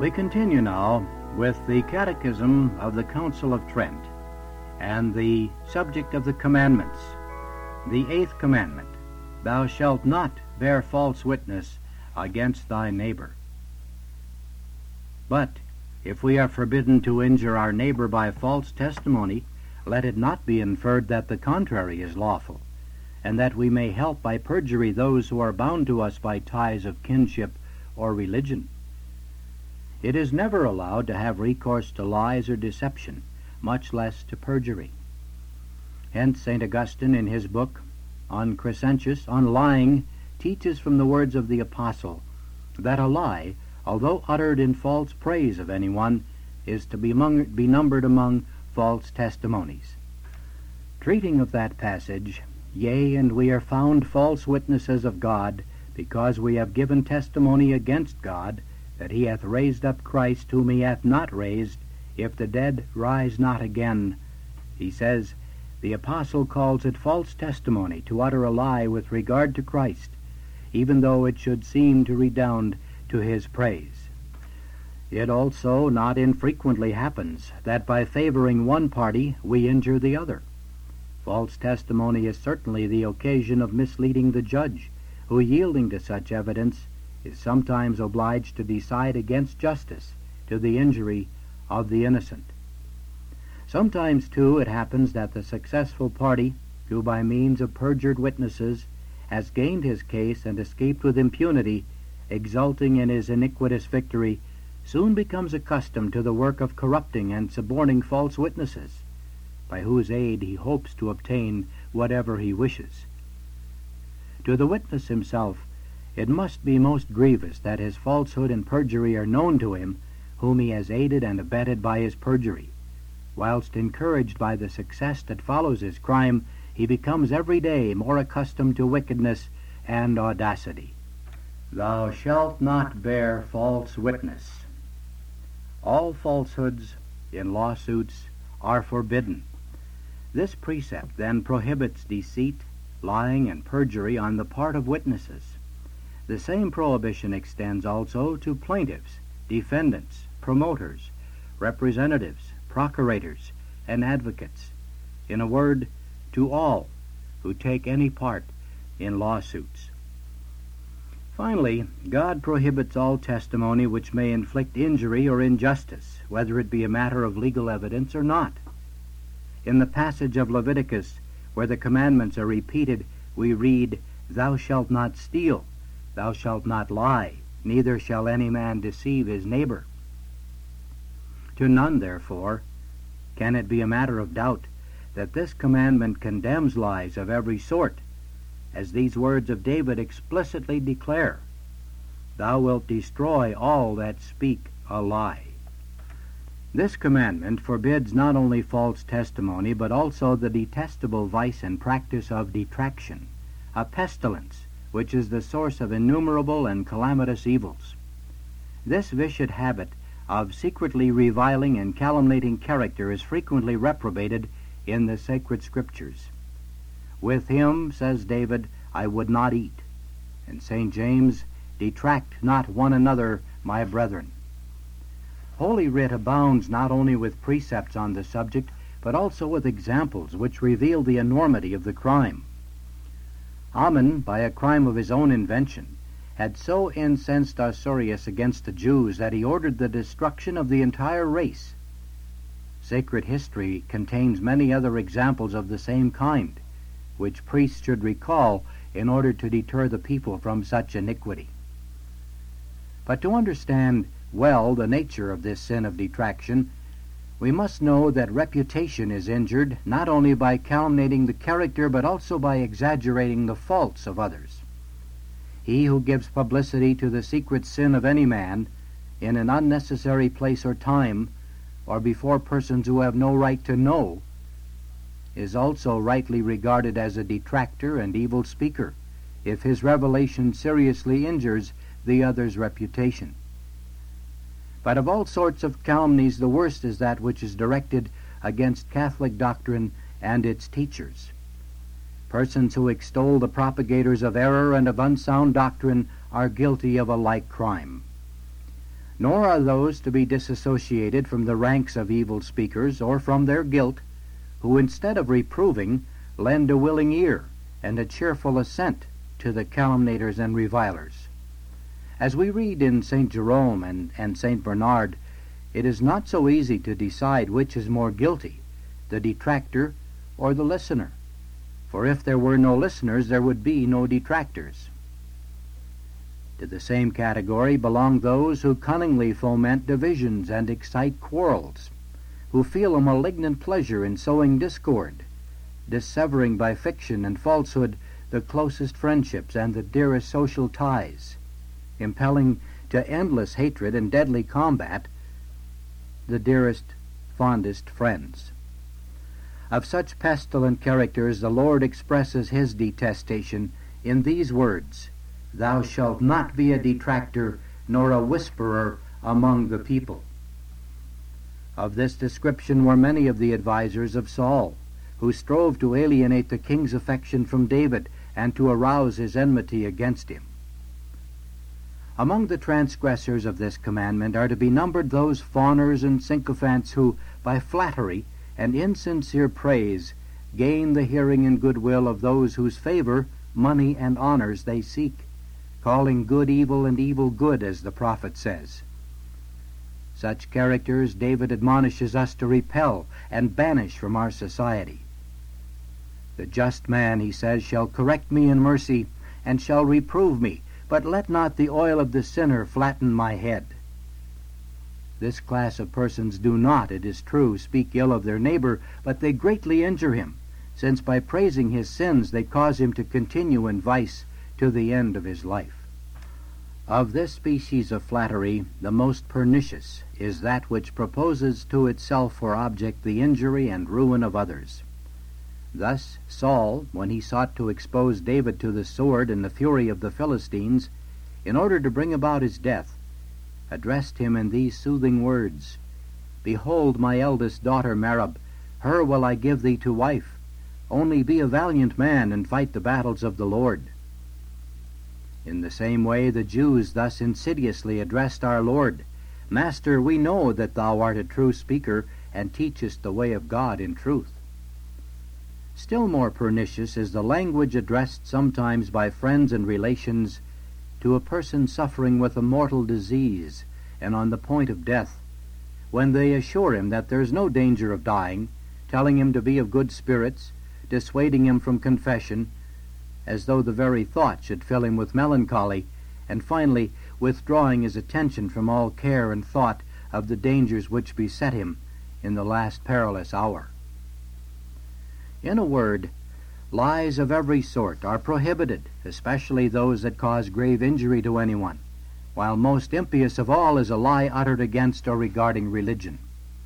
We continue now with the Catechism of the Council of Trent and the subject of the commandments. The 8th commandment, thou shalt not bear false witness against thy neighbor. But if we are forbidden to injure our neighbor by false testimony, let it not be inferred that the contrary is lawful, and that we may help by perjury those who are bound to us by ties of kinship or religion. It is never allowed to have recourse to lies or deception, much less to perjury. Hence St. Augustine, in his book on Crescentius, on lying, teaches from the words of the Apostle that a lie, although uttered in false praise of anyone, is to be numbered among false testimonies. Treating of that passage, yea, and we are found false witnesses of God, because we have given testimony against God, that he hath raised up Christ, whom he hath not raised, if the dead rise not again. He says, the apostle calls it false testimony to utter a lie with regard to Christ, even though it should seem to redound to his praise. It also not infrequently happens that by favoring one party we injure the other. False testimony is certainly the occasion of misleading the judge, who, yielding to such evidence, is sometimes obliged to decide against justice to the injury of the innocent. Sometimes, too, it happens that the successful party, who by means of perjured witnesses has gained his case and escaped with impunity, exulting in his iniquitous victory, soon becomes accustomed to the work of corrupting and suborning false witnesses, by whose aid he hopes to obtain whatever he wishes. To the witness himself, it must be most grievous that his falsehood and perjury are known to him, whom he has aided and abetted by his perjury, whilst encouraged by the success that follows his crime, he becomes every day more accustomed to wickedness and audacity. Thou shalt not bear false witness. All falsehoods in lawsuits are forbidden. This precept then prohibits deceit, lying, and perjury on the part of witnesses. The same prohibition extends also to plaintiffs, defendants, promoters, representatives, procurators, and advocates. In a word, to all who take any part in lawsuits. Finally, God prohibits all testimony which may inflict injury or injustice, whether it be a matter of legal evidence or not. In the passage of Leviticus, where the commandments are repeated, we read, thou shalt not steal, thou shalt not lie, neither shall any man deceive his neighbor. To none, therefore, can it be a matter of doubt that this commandment condemns lies of every sort, as these words of David explicitly declare, thou wilt destroy all that speak a lie. This commandment forbids not only false testimony, but also the detestable vice and practice of detraction, a pestilence which is the source of innumerable and calamitous evils. This vicious habit of secretly reviling and calumniating character is frequently reprobated in the sacred scriptures. With him, says David, I would not eat. And St. James, detract not one another, my brethren. Holy Writ abounds not only with precepts on the subject, but also with examples which reveal the enormity of the crime. Haman, by a crime of his own invention, had so incensed Osurius against the Jews that he ordered the destruction of the entire race. Sacred history contains many other examples of the same kind, which priests should recall in order to deter the people from such iniquity. But to understand well the nature of this sin of detraction, we must know that reputation is injured not only by calumniating the character, but also by exaggerating the faults of others. He who gives publicity to the secret sin of any man in an unnecessary place or time, or before persons who have no right to know, is also rightly regarded as a detractor and evil speaker, if his revelation seriously injures the other's reputation. But of all sorts of calumnies, the worst is that which is directed against Catholic doctrine and its teachers. Persons who extol the propagators of error and of unsound doctrine are guilty of a like crime. Nor are those to be disassociated from the ranks of evil speakers or from their guilt, who instead of reproving lend a willing ear and a cheerful assent to the calumniators and revilers. As we read in St. Jerome and St. Bernard, it is not so easy to decide which is more guilty, the detractor or the listener. For if there were no listeners, there would be no detractors. To the same category belong those who cunningly foment divisions and excite quarrels, who feel a malignant pleasure in sowing discord, dissevering by fiction and falsehood the closest friendships and the dearest social ties, impelling to endless hatred and deadly combat the dearest, fondest friends. Of such pestilent characters the Lord expresses his detestation in these words, "Thou shalt not be a detractor nor a whisperer among the people." Of this description were many of the advisers of Saul, who strove to alienate the king's affection from David and to arouse his enmity against him. Among the transgressors of this commandment are to be numbered those fawners and sycophants who, by flattery and insincere praise, gain the hearing and goodwill of those whose favor, money, and honors they seek, calling good evil and evil good, as the prophet says. Such characters David admonishes us to repel and banish from our society. "The just man," he says, "shall correct me in mercy, and shall reprove me, but let not the oil of the sinner flatten my head." This class of persons do not, it is true, speak ill of their neighbor, but they greatly injure him, since by praising his sins they cause him to continue in vice to the end of his life. Of this species of flattery, the most pernicious is that which proposes to itself for object the injury and ruin of others. Thus Saul, when he sought to expose David to the sword and the fury of the Philistines, in order to bring about his death, addressed him in these soothing words, "Behold my eldest daughter Merab, her will I give thee to wife. Only be a valiant man and fight the battles of the Lord." In the same way the Jews thus insidiously addressed our Lord, "Master, we know that thou art a true speaker, and teachest the way of God in truth." Still more pernicious is the language addressed sometimes by friends and relations to a person suffering with a mortal disease and on the point of death, when they assure him that there is no danger of dying, telling him to be of good spirits, dissuading him from confession, as though the very thought should fill him with melancholy, and finally withdrawing his attention from all care and thought of the dangers which beset him in the last perilous hour. In a word, lies of every sort are prohibited, especially those that cause grave injury to anyone, while most impious of all is a lie uttered against or regarding religion.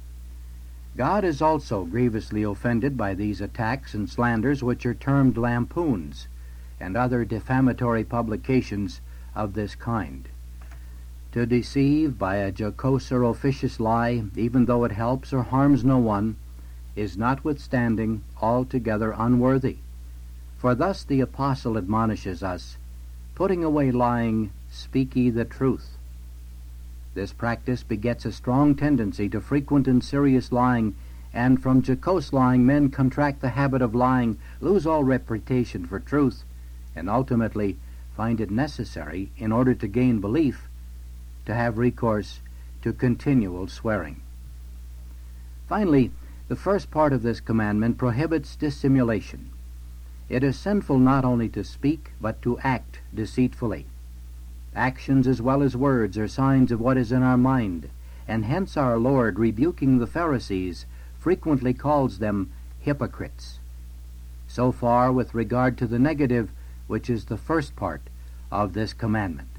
God is also grievously offended by these attacks and slanders which are termed lampoons, and other defamatory publications of this kind. To deceive by a jocose or officious lie, even though it helps or harms no one, is notwithstanding altogether unworthy. For thus the apostle admonishes us, "Putting away lying, speak ye the truth." This practice begets a strong tendency to frequent and serious lying, and from jocose lying men contract the habit of lying, lose all reputation for truth, and ultimately find it necessary, in order to gain belief, to have recourse to continual swearing. Finally, the first part of this commandment prohibits dissimulation. It is sinful not only to speak, but to act deceitfully. Actions as well as words are signs of what is in our mind, and hence our Lord, rebuking the Pharisees, frequently calls them hypocrites. So far with regard to the negative, which is the first part of this commandment.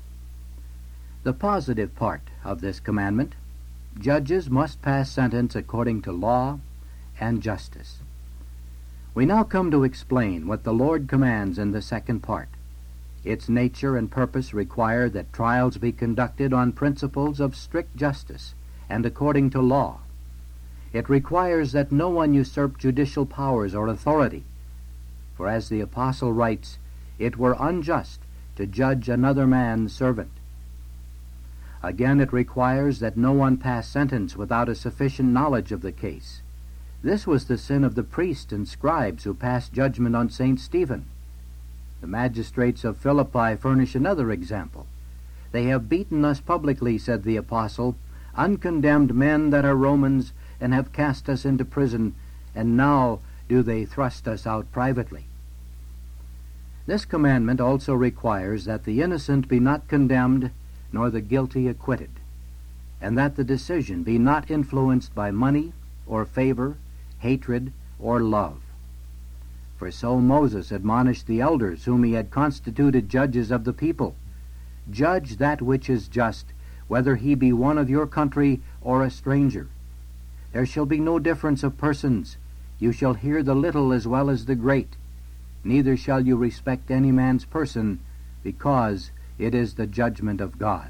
The positive part of this commandment: judges must pass sentence according to law and justice. We now come to explain what the Lord commands in the second part. Its nature and purpose require that trials be conducted on principles of strict justice and according to law. It requires that no one usurp judicial powers or authority, for as the apostle writes, "It were unjust to judge another man's servant." Again, it requires that no one pass sentence without a sufficient knowledge of the case. This was the sin of the priests and scribes who passed judgment on St. Stephen. The magistrates of Philippi furnish another example. "They have beaten us publicly," said the apostle, "uncondemned men that are Romans, and have cast us into prison, and now do they thrust us out privately." This commandment also requires that the innocent be not condemned, nor the guilty acquitted, and that the decision be not influenced by money or favor, hatred, or love. For so Moses admonished the elders whom he had constituted judges of the people, "Judge that which is just, whether he be one of your country or a stranger. There shall be no difference of persons. You shall hear the little as well as the great. Neither shall you respect any man's person, because it is the judgment of God."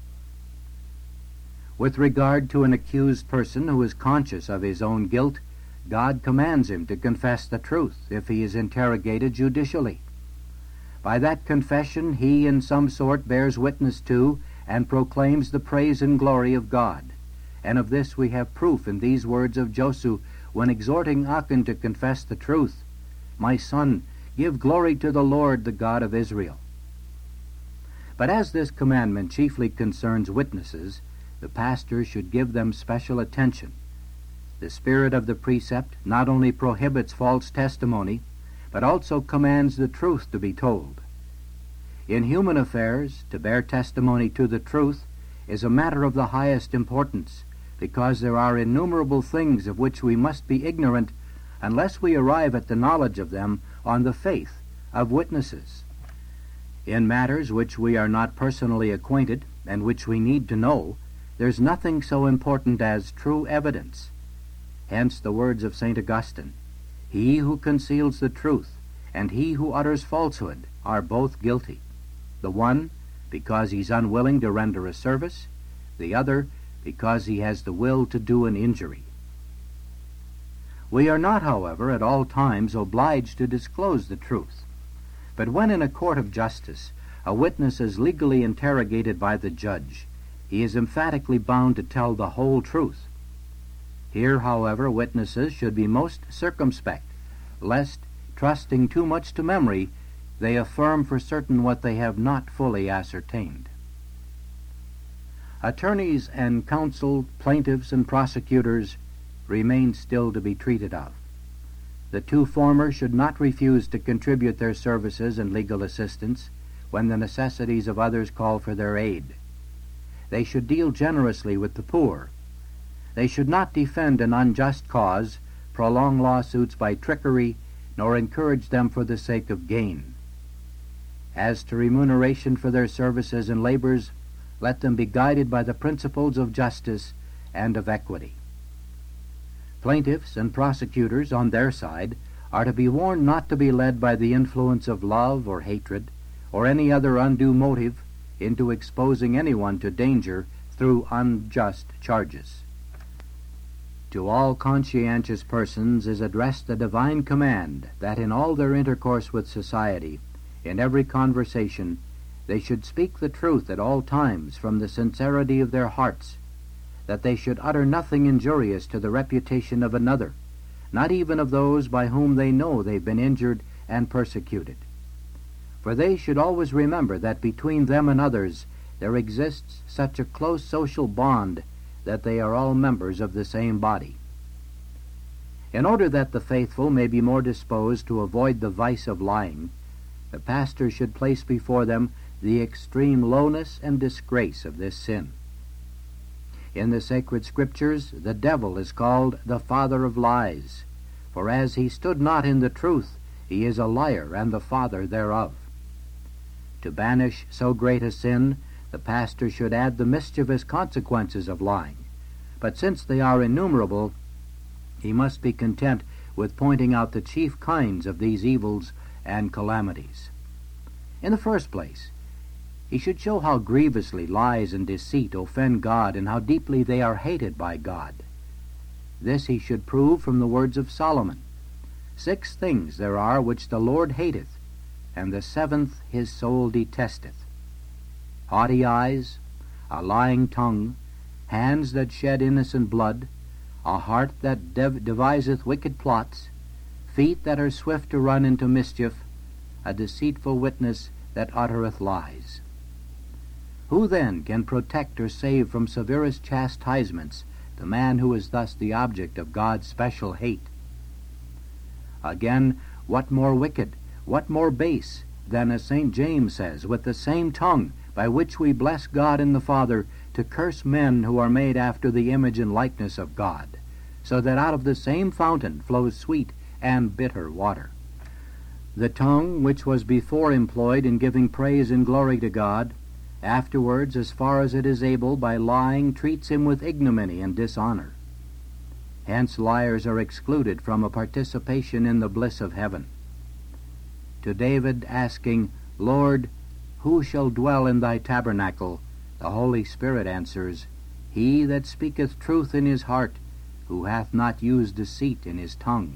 With regard to an accused person who is conscious of his own guilt, God commands him to confess the truth if he is interrogated judicially. By that confession he in some sort bears witness to and proclaims the praise and glory of God. And of this we have proof in these words of Josue when exhorting Achan to confess the truth, "My son, give glory to the Lord, the God of Israel." But as this commandment chiefly concerns witnesses, the pastor should give them special attention. The spirit of the precept not only prohibits false testimony, but also commands the truth to be told. In human affairs, to bear testimony to the truth is a matter of the highest importance, because there are innumerable things of which we must be ignorant unless we arrive at the knowledge of them on the faith of witnesses. In matters which we are not personally acquainted and which we need to know, there's nothing so important as true evidence. Hence the words of St. Augustine, "He who conceals the truth and he who utters falsehood are both guilty. The one because he's unwilling to render a service, the other because he has the will to do an injury." We are not, however, at all times obliged to disclose the truth. But when in a court of justice a witness is legally interrogated by the judge, he is emphatically bound to tell the whole truth. Here, however, witnesses should be most circumspect, lest, trusting too much to memory, they affirm for certain what they have not fully ascertained. Attorneys and counsel, plaintiffs and prosecutors remain still to be treated of. The two former should not refuse to contribute their services and legal assistance when the necessities of others call for their aid. They should deal generously with the poor. They should not defend an unjust cause, prolong lawsuits by trickery, nor encourage them for the sake of gain. As to remuneration for their services and labors, let them be guided by the principles of justice and of equity. Plaintiffs and prosecutors, on their side, are to be warned not to be led by the influence of love or hatred, or any other undue motive, into exposing anyone to danger through unjust charges. To all conscientious persons is addressed the divine command that in all their intercourse with society, in every conversation, they should speak the truth at all times from the sincerity of their hearts, that they should utter nothing injurious to the reputation of another, not even of those by whom they know they've been injured and persecuted. For they should always remember that between them and others there exists such a close social bond that they are all members of the same body. In order that the faithful may be more disposed to avoid the vice of lying, the pastor should place before them the extreme lowness and disgrace of this sin. In the sacred scriptures, the devil is called the father of lies, for as he stood not in the truth, he is a liar and the father thereof. To banish so great a sin, the pastor should add the mischievous consequences of lying, but since they are innumerable, he must be content with pointing out the chief kinds of these evils and calamities. In the first place, he should show how grievously lies and deceit offend God and how deeply they are hated by God. This he should prove from the words of Solomon. 6 things there are which the Lord hateth, and the 7th his soul detesteth: haughty eyes, a lying tongue, hands that shed innocent blood, a heart that deviseth wicked plots, feet that are swift to run into mischief, a deceitful witness that uttereth lies. Who then can protect or save from severest chastisements the man who is thus the object of God's special hate? Again, what more wicked, what more base, than, as St. James says, with the same tongue by which we bless God and the Father, to curse men who are made after the image and likeness of God, so that out of the same fountain flows sweet and bitter water. The tongue, which was before employed in giving praise and glory to God, afterwards, as far as it is able, by lying, treats him with ignominy and dishonor. Hence liars are excluded from a participation in the bliss of heaven. To David asking, Lord, who shall dwell in thy tabernacle? The Holy Spirit answers, He that speaketh truth in his heart, who hath not used deceit in his tongue.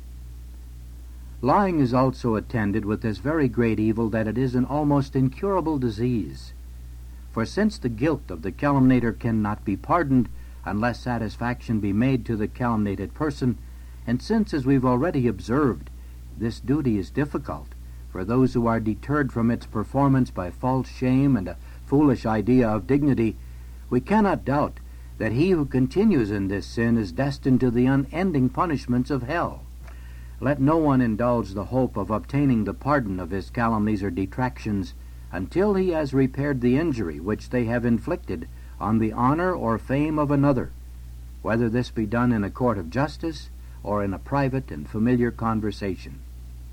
Lying is also attended with this very great evil that it is an almost incurable disease. For since the guilt of the calumniator cannot be pardoned unless satisfaction be made to the calumniated person, and since, as we've already observed, this duty is difficult for those who are deterred from its performance by false shame and a foolish idea of dignity, we cannot doubt that he who continues in this sin is destined to the unending punishments of hell. Let no one indulge the hope of obtaining the pardon of his calumnies or detractions until he has repaired the injury which they have inflicted on the honor or fame of another, whether this be done in a court of justice or in a private and familiar conversation.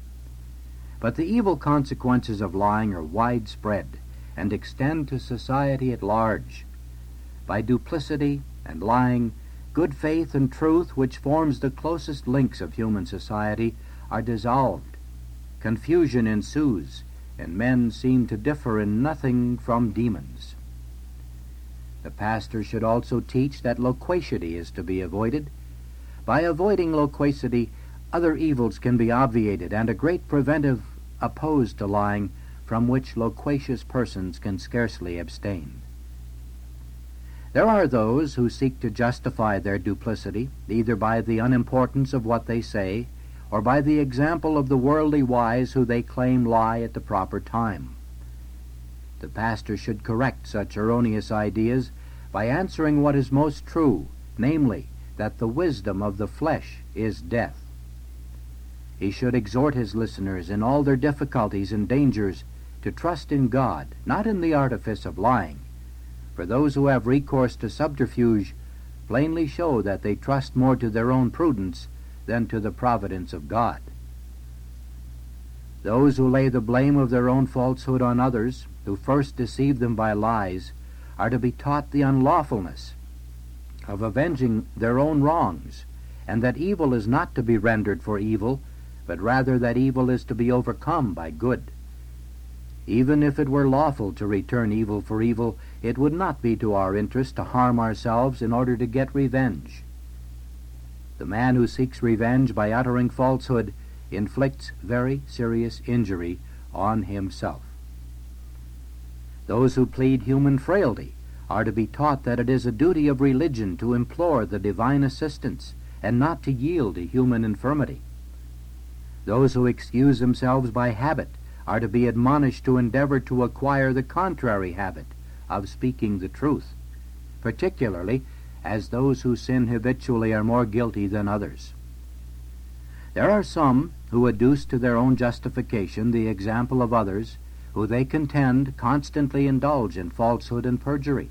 But the evil consequences of lying are widespread and extend to society at large. By duplicity and lying, good faith and truth, which forms the closest links of human society, are dissolved. Confusion ensues, and men seem to differ in nothing from demons. The pastor should also teach that loquacity is to be avoided. By avoiding loquacity, other evils can be obviated, and a great preventive opposed to lying, from which loquacious persons can scarcely abstain. There are those who seek to justify their duplicity, either by the unimportance of what they say, or by the example of the worldly wise who they claim lie at the proper time. The pastor should correct such erroneous ideas by answering what is most true, namely, that the wisdom of the flesh is death. He should exhort his listeners in all their difficulties and dangers to trust in God, not in the artifice of lying, for those who have recourse to subterfuge plainly show that they trust more to their own prudence than to the providence of God. Those who lay the blame of their own falsehood on others, who first deceive them by lies, are to be taught the unlawfulness of avenging their own wrongs, and that evil is not to be rendered for evil, but rather that evil is to be overcome by good. Even if it were lawful to return evil for evil, it would not be to our interest to harm ourselves in order to get revenge. The man who seeks revenge by uttering falsehood inflicts very serious injury on himself. Those who plead human frailty are to be taught that it is a duty of religion to implore the divine assistance and not to yield to human infirmity. Those who excuse themselves by habit are to be admonished to endeavor to acquire the contrary habit of speaking the truth, particularly as those who sin habitually are more guilty than others. There are some who adduce to their own justification the example of others who they contend constantly indulge in falsehood and perjury.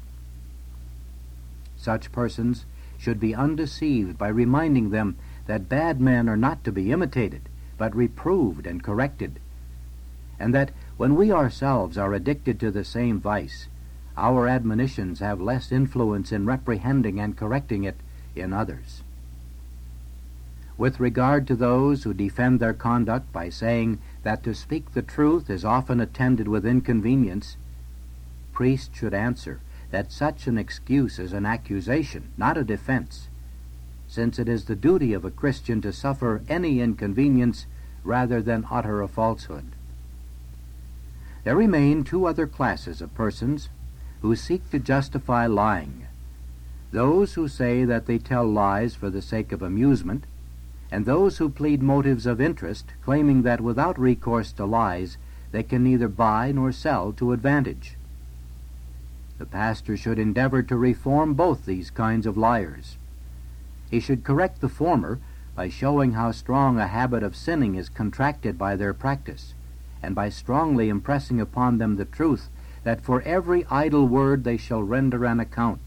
Such persons should be undeceived by reminding them that bad men are not to be imitated, but reproved and corrected, and that when we ourselves are addicted to the same vice, our admonitions have less influence in reprehending and correcting it in others. With regard to those who defend their conduct by saying that to speak the truth is often attended with inconvenience, priests should answer that such an excuse is an accusation, not a defense, since it is the duty of a Christian to suffer any inconvenience rather than utter a falsehood. There remain two other classes of persons who seek to justify lying, those who say that they tell lies for the sake of amusement, and those who plead motives of interest, claiming that without recourse to lies they can neither buy nor sell to advantage. The pastor should endeavor to reform both these kinds of liars. He should correct the former by showing how strong a habit of sinning is contracted by their practice, and by strongly impressing upon them the truth that for every idle word they shall render an account.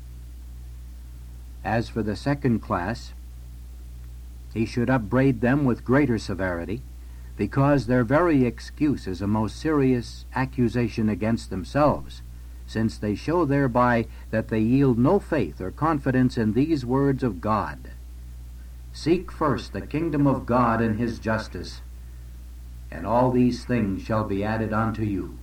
As for the second class, he should upbraid them with greater severity, because their very excuse is a most serious accusation against themselves, since they show thereby that they yield no faith or confidence in these words of God. Seek first the kingdom of God and his justice, and all these things shall be added unto you.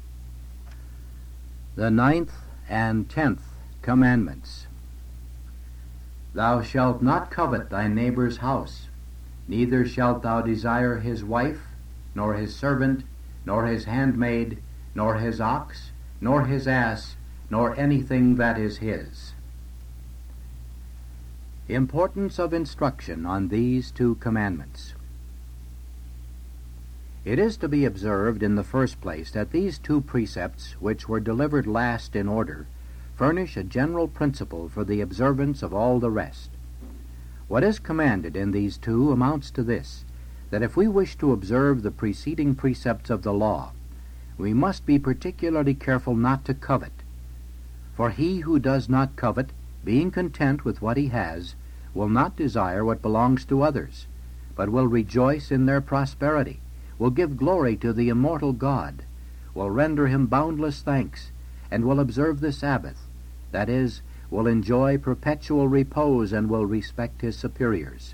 The 9th and 10th commandments. Thou shalt not covet thy neighbor's house, neither shalt thou desire his wife, nor his servant, nor his handmaid, nor his ox, nor his ass, nor anything that is his. Importance of instruction on these two commandments. It is to be observed in the first place that these two precepts, which were delivered last in order, furnish a general principle for the observance of all the rest. What is commanded in these two amounts to this, that if we wish to observe the preceding precepts of the law, we must be particularly careful not to covet. For he who does not covet, being content with what he has, will not desire what belongs to others, but will rejoice in their prosperity, will give glory to the immortal God, will render him boundless thanks, and will observe the Sabbath, that is, will enjoy perpetual repose and will respect his superiors.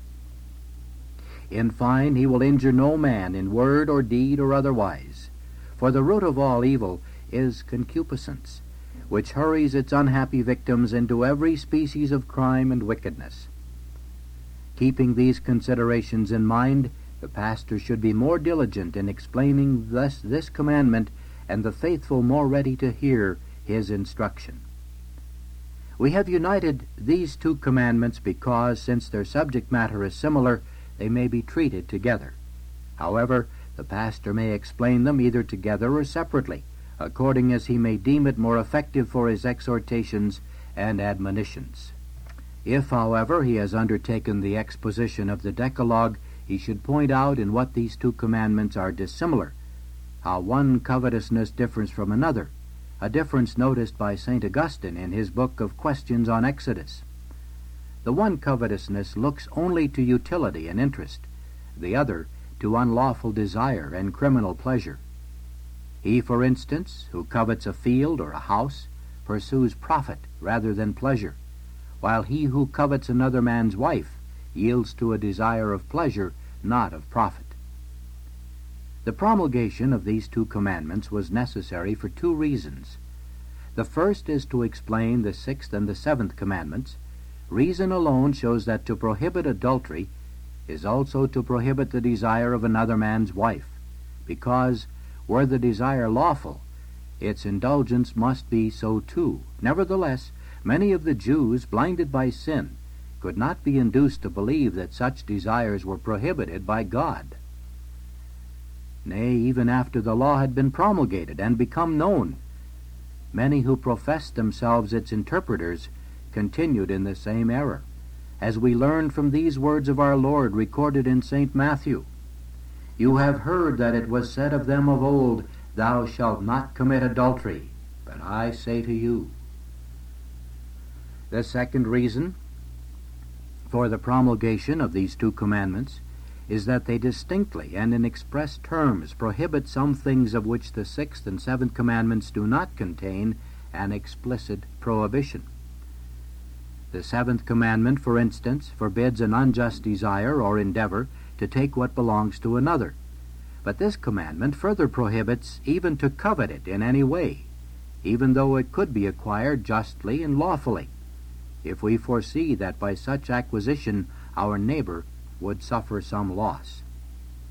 In fine, he will injure no man in word or deed or otherwise, for the root of all evil is concupiscence, which hurries its unhappy victims into every species of crime and wickedness. Keeping these considerations in mind, the pastor should be more diligent in explaining this commandment, and the faithful more ready to hear his instruction. We have united these two commandments because, since their subject matter is similar, they may be treated together. However, the pastor may explain them either together or separately, according as he may deem it more effective for his exhortations and admonitions. If, however, he has undertaken the exposition of the Decalogue, he should point out in what these two commandments are dissimilar, how one covetousness differs from another, a difference noticed by St. Augustine in his book of Questions on Exodus. The one covetousness looks only to utility and interest, the other to unlawful desire and criminal pleasure. He, for instance, who covets a field or a house, pursues profit rather than pleasure, while he who covets another man's wife yields to a desire of pleasure, not of profit. The promulgation of these two commandments was necessary for two reasons. The first is to explain the 6th and the 7th commandments. Reason alone shows that to prohibit adultery is also to prohibit the desire of another man's wife, because, were the desire lawful, its indulgence must be so too. Nevertheless, many of the Jews, blinded by sin, could not be induced to believe that such desires were prohibited by God. Nay, even after the law had been promulgated and become known, many who professed themselves its interpreters continued in the same error, as we learn from these words of our Lord recorded in St. Matthew. You have heard that it was said of them of old, Thou shalt not commit adultery, but I say to you. The second reason for the promulgation of these two commandments is that they distinctly and in express terms prohibit some things of which the 6th and 7th commandments do not contain an explicit prohibition. The 7th commandment, for instance, forbids an unjust desire or endeavor to take what belongs to another. But this commandment further prohibits even to covet it in any way, even though it could be acquired justly and lawfully, if we foresee that by such acquisition our neighbor would suffer some loss.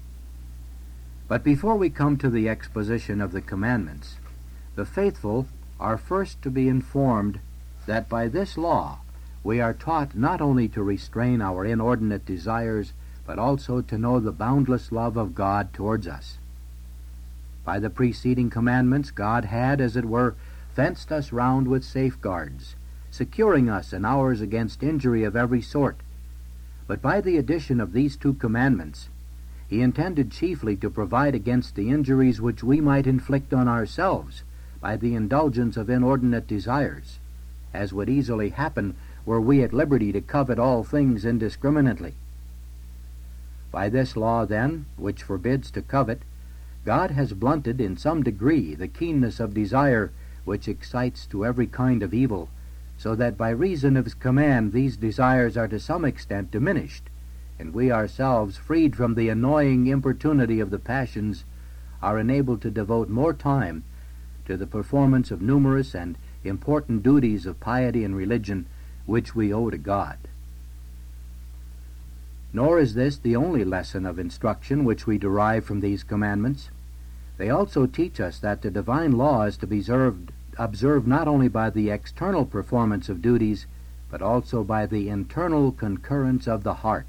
But before we come to the exposition of the commandments, the faithful are first to be informed that by this law we are taught not only to restrain our inordinate desires, but also to know the boundless love of God towards us. By the preceding commandments, God had, as it were, fenced us round with safeguards, securing us and ours against injury of every sort. But by the addition of these 2 commandments, he intended chiefly to provide against the injuries which we might inflict on ourselves by the indulgence of inordinate desires, as would easily happen were we at liberty to covet all things indiscriminately. By this law, then, which forbids to covet, God has blunted in some degree the keenness of desire which excites to every kind of evil, so that by reason of his command these desires are to some extent diminished, and we ourselves, freed from the annoying importunity of the passions, are enabled to devote more time to the performance of numerous and important duties of piety and religion which we owe to God. Nor is this the only lesson of instruction which we derive from these commandments. They also teach us that the divine law is to be observed not only by the external performance of duties, but also by the internal concurrence of the heart.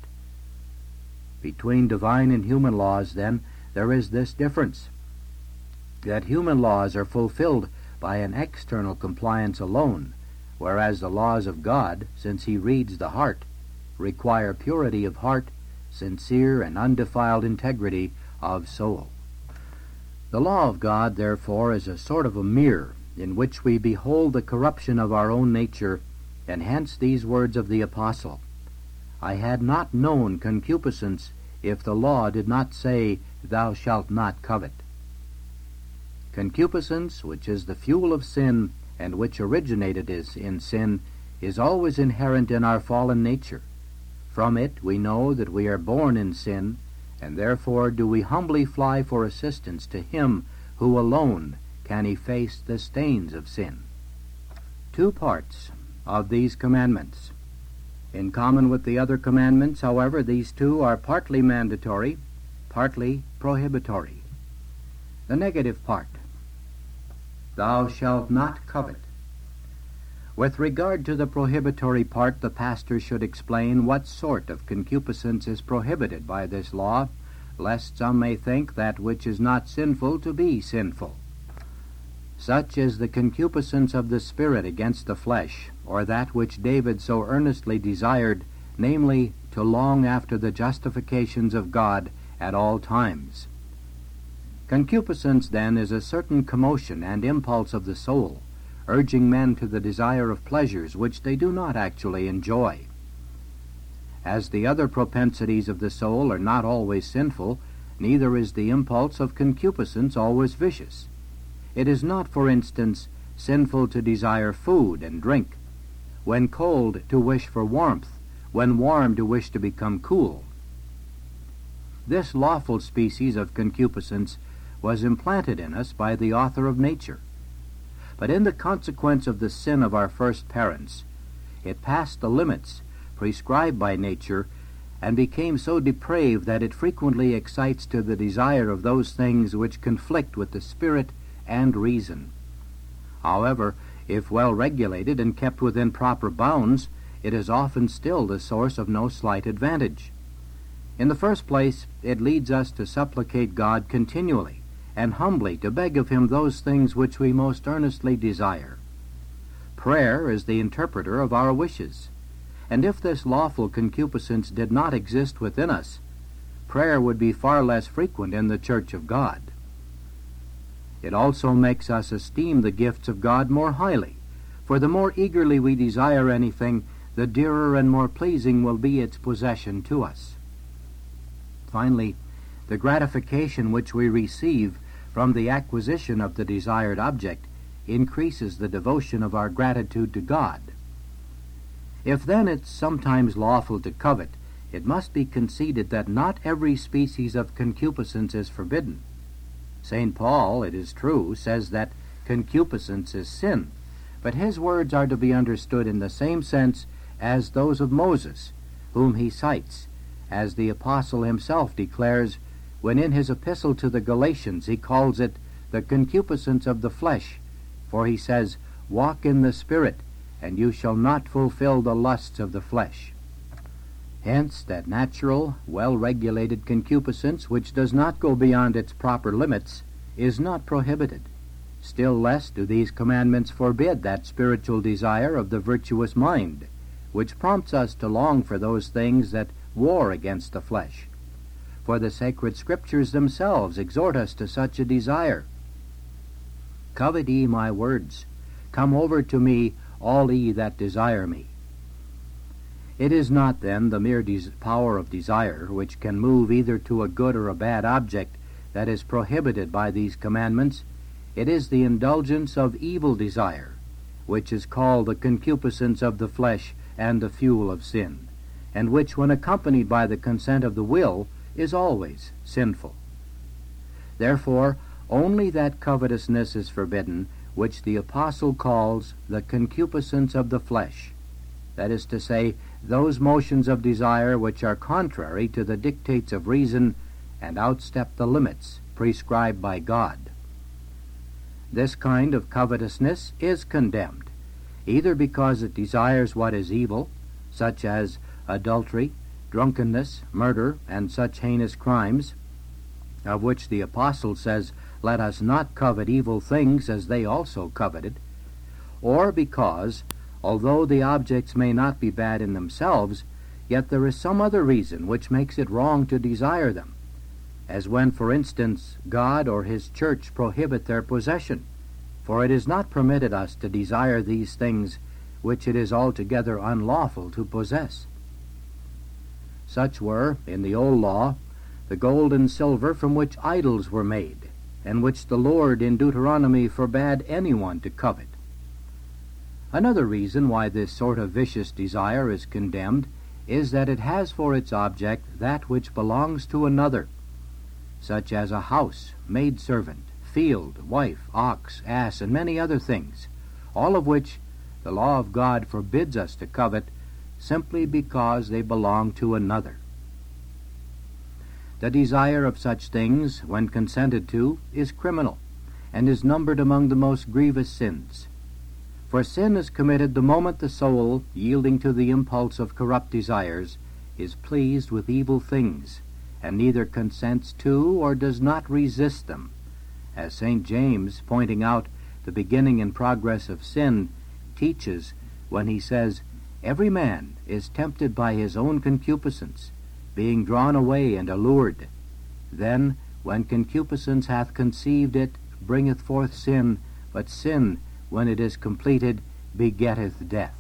Between divine and human laws, then, there is this difference, that human laws are fulfilled by an external compliance alone, whereas the laws of God, since he reads the heart, require purity of heart, sincere and undefiled integrity of soul. The law of God, therefore, is a sort of a mirror in which we behold the corruption of our own nature, and hence these words of the apostle, "I had not known concupiscence if the law did not say, Thou shalt not covet." Concupiscence, which is the fuel of sin, and which originated in sin, is always inherent in our fallen nature. From it we know that we are born in sin, and therefore do we humbly fly for assistance to him who alone can efface the stains of sin. 2 parts of these commandments. In common with the other commandments, however, these 2 are partly mandatory, partly prohibitory. The negative part, "Thou shalt not covet." With regard to the prohibitory part, the pastor should explain what sort of concupiscence is prohibited by this law, lest some may think that which is not sinful to be sinful. Such is the concupiscence of the spirit against the flesh, or that which David so earnestly desired, namely, to long after the justifications of God at all times. Concupiscence, then, is a certain commotion and impulse of the soul, urging men to the desire of pleasures which they do not actually enjoy. As the other propensities of the soul are not always sinful, neither is the impulse of concupiscence always vicious. It is not, for instance, sinful to desire food and drink, when cold to wish for warmth, when warm to wish to become cool. This lawful species of concupiscence was implanted in us by the author of nature. But in the consequence of the sin of our first parents, it passed the limits prescribed by nature and became so depraved that it frequently excites to the desire of those things which conflict with the spirit and reason. However, if well regulated and kept within proper bounds, it is often still the source of no slight advantage. In the first place, it leads us to supplicate God continually and humbly to beg of him those things which we most earnestly desire. Prayer is the interpreter of our wishes, and if this lawful concupiscence did not exist within us, prayer would be far less frequent in the church of God. It also makes us esteem the gifts of God more highly, for the more eagerly we desire anything, the dearer and more pleasing will be its possession to us. Finally, the gratification which we receive from the acquisition of the desired object increases the devotion of our gratitude to God. If then it's sometimes lawful to covet, it must be conceded that not every species of concupiscence is forbidden. St. Paul, it is true, says that concupiscence is sin, but his words are to be understood in the same sense as those of Moses, whom he cites, as the apostle himself declares when in his epistle to the Galatians he calls it the concupiscence of the flesh, For he says, "Walk in the Spirit, and you shall not fulfill the lusts of the flesh." Hence, that natural, well-regulated concupiscence which does not go beyond its proper limits is not prohibited. Still less do these commandments forbid that spiritual desire of the virtuous mind, which prompts us to long for those things that war against the flesh. For the sacred Scriptures themselves exhort us to such a desire. "Covet ye my words. Come over to me, all ye that desire me." It is not, then, the mere power of desire, which can move either to a good or a bad object, that is prohibited by these commandments. It is the indulgence of evil desire, which is called the concupiscence of the flesh and the fuel of sin, and which, when accompanied by the consent of the will, is always sinful. Therefore, only that covetousness is forbidden which the apostle calls the concupiscence of the flesh, that is to say, those motions of desire which are contrary to the dictates of reason and outstep the limits prescribed by God. This kind of covetousness is condemned, either because it desires what is evil, such as adultery, drunkenness, murder, and such heinous crimes, of which the apostle says, "Let us not covet evil things as they also coveted," or because, although the objects may not be bad in themselves, yet there is some other reason which makes it wrong to desire them, as when, for instance, God or his church prohibit their possession, for it is not permitted us to desire these things which it is altogether unlawful to possess. Such were, in the old law, the gold and silver from which idols were made, and which the Lord in Deuteronomy forbade anyone to covet. Another reason why this sort of vicious desire is condemned is that it has for its object that which belongs to another, such as a house, maidservant, field, wife, ox, ass, and many other things, all of which the law of God forbids us to covet simply because they belong to another. The desire of such things, when consented to, is criminal, and is numbered among the most grievous sins. For sin is committed the moment the soul, yielding to the impulse of corrupt desires, is pleased with evil things, and neither consents to or does not resist them, as St. James, pointing out the beginning and progress of sin, teaches when he says, "Every man is tempted by his own concupiscence, being drawn away and allured. Then, when concupiscence hath conceived, it bringeth forth sin, but sin, when it is completed, begetteth death."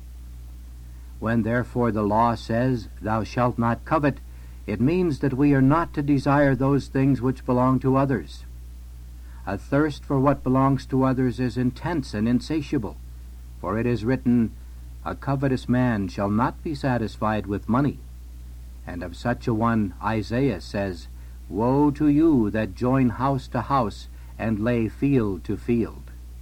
When therefore the law says, "Thou shalt not covet," it means that we are not to desire those things which belong to others. A thirst for what belongs to others is intense and insatiable, for it is written, "A covetous man shall not be satisfied with money." And of such a one Isaiah says, "Woe to you that join house to house and lay field to field."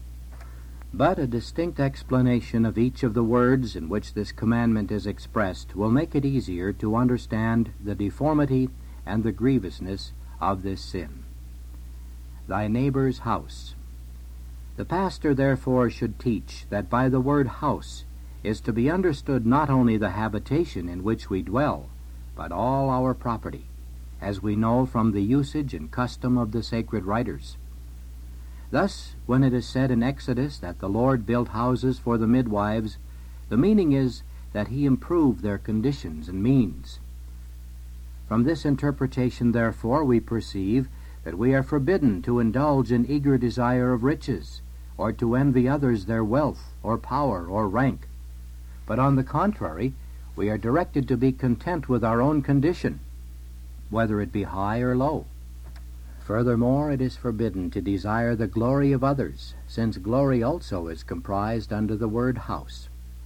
But a distinct explanation of each of the words in which this commandment is expressed will make it easier to understand the deformity and the grievousness of this sin. Thy neighbor's house. The pastor therefore should teach that by the word house is to be understood not only the habitation in which we dwell, but all our property, as we know from the usage and custom of the sacred writers. Thus, when it is said in Exodus that the Lord built houses for the midwives, the meaning is that he improved their conditions and means. From this interpretation, therefore, we perceive that we are forbidden to indulge in eager desire of riches, or to envy others their wealth, or power, or rank. But on the contrary, we are directed to be content with our own condition, whether it be high or low. Furthermore, it is forbidden to desire the glory of others, since glory also is comprised under the word house.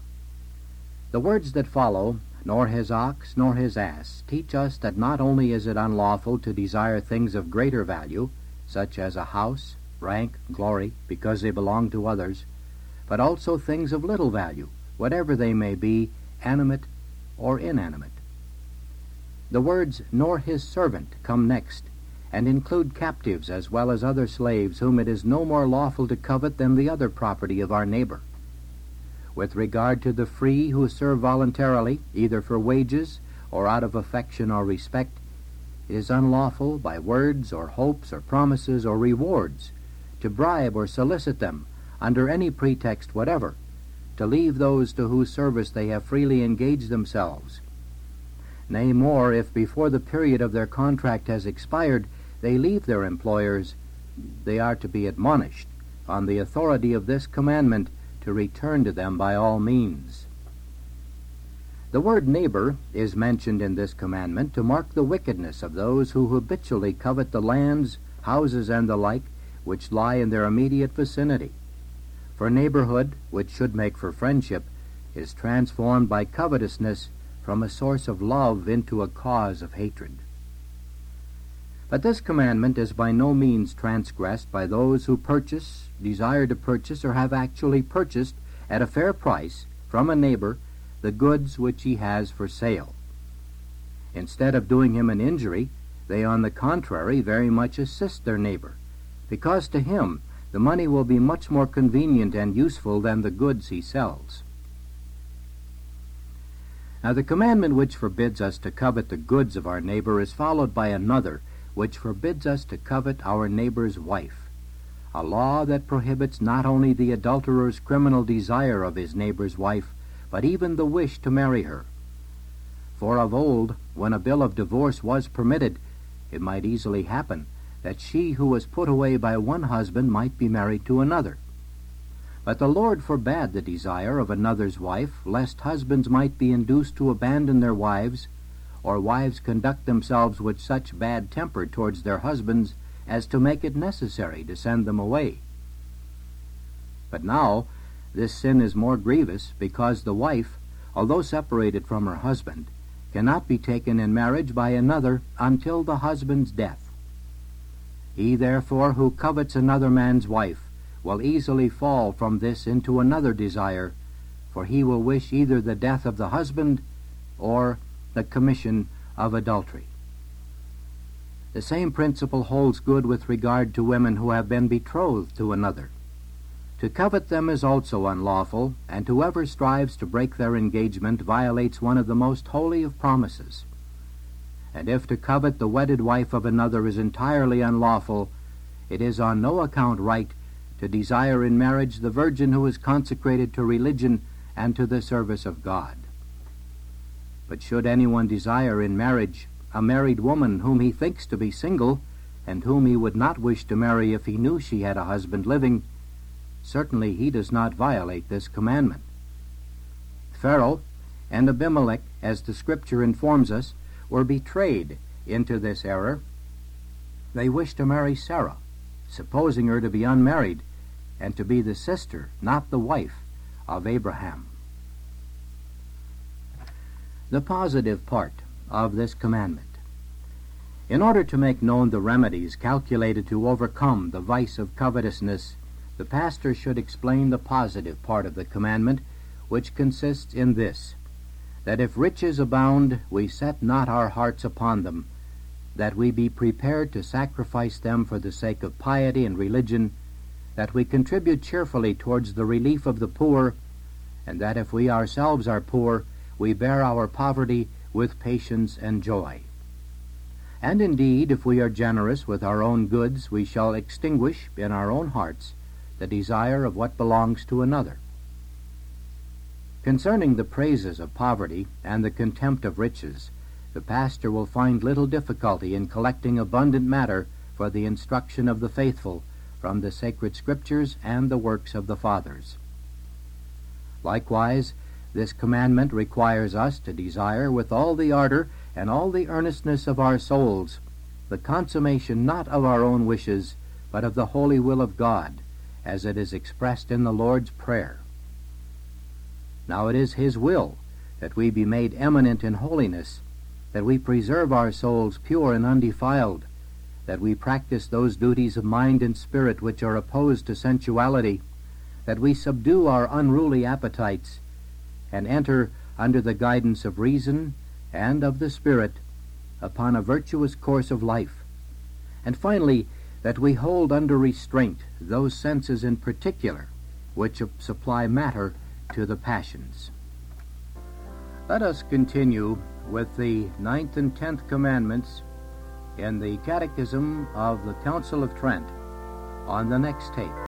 The words that follow, "nor his ox, nor his ass," teach us that not only is it unlawful to desire things of greater value, such as a house, rank, glory, because they belong to others, but also things of little value, whatever they may be, animate or inanimate. The words "nor his servant" come next, and include captives as well as other slaves whom it is no more lawful to covet than the other property of our neighbor. With regard to the free who serve voluntarily, either for wages or out of affection or respect, it is unlawful by words or hopes or promises or rewards to bribe or solicit them under any pretext whatever, to leave those to whose service they have freely engaged themselves. Nay, more, if before the period of their contract has expired they leave their employers, they are to be admonished, on the authority of this commandment, to return to them by all means. The word neighbor is mentioned in this commandment to mark the wickedness of those who habitually covet the lands, houses, and the like, which lie in their immediate vicinity. For neighborhood, which should make for friendship, is transformed by covetousness from a source of love into a cause of hatred. But this commandment is by no means transgressed by those who purchase, desire to purchase, or have actually purchased at a fair price from a neighbor the goods which he has for sale. Instead of doing him an injury, they on the contrary very much assist their neighbor, because to him the money will be much more convenient and useful than the goods he sells. Now the commandment which forbids us to covet the goods of our neighbor is followed by another which forbids us to covet our neighbor's wife, a law that prohibits not only the adulterer's criminal desire of his neighbor's wife, but even the wish to marry her. For of old, when a bill of divorce was permitted, it might easily happen that she who was put away by one husband might be married to another. But the Lord forbade the desire of another's wife, lest husbands might be induced to abandon their wives, or wives conduct themselves with such bad temper towards their husbands as to make it necessary to send them away. But now this sin is more grievous, because the wife, although separated from her husband, cannot be taken in marriage by another until the husband's death. He therefore who covets another man's wife will easily fall from this into another desire, for he will wish either the death of the husband or the commission of adultery. The same principle holds good with regard to women who have been betrothed to another. To covet them is also unlawful, and whoever strives to break their engagement violates one of the most holy of promises. And if to covet the wedded wife of another is entirely unlawful, it is on no account right to desire in marriage the virgin who is consecrated to religion and to the service of God. But should anyone desire in marriage a married woman whom he thinks to be single, and whom he would not wish to marry if he knew she had a husband living, certainly he does not violate this commandment. Pharaoh and Abimelech, as the Scripture informs us, were betrayed into this error. They wished to marry Sarah, supposing her to be unmarried, and to be the sister, not the wife, of Abraham. The positive part of this commandment. In order to make known the remedies calculated to overcome the vice of covetousness, the pastor should explain the positive part of the commandment, which consists in this: that if riches abound, we set not our hearts upon them, that we be prepared to sacrifice them for the sake of piety and religion, that we contribute cheerfully towards the relief of the poor, and that if we ourselves are poor, we bear our poverty with patience and joy. And indeed, if we are generous with our own goods, we shall extinguish in our own hearts the desire of what belongs to another. Concerning the praises of poverty and the contempt of riches, the pastor will find little difficulty in collecting abundant matter for the instruction of the faithful from the sacred Scriptures and the works of the fathers. Likewise, this commandment requires us to desire with all the ardor and all the earnestness of our souls the consummation not of our own wishes, but of the holy will of God, as it is expressed in the Lord's Prayer. Now it is His will that we be made eminent in holiness, that we preserve our souls pure and undefiled, that we practice those duties of mind and spirit which are opposed to sensuality, that we subdue our unruly appetites, and enter under the guidance of reason and of the Spirit upon a virtuous course of life, And finally, that we hold under restraint those senses in particular which supply matter to the passions. Let us continue with the 9th and 10th commandments in the Catechism of the Council of Trent on the next tape.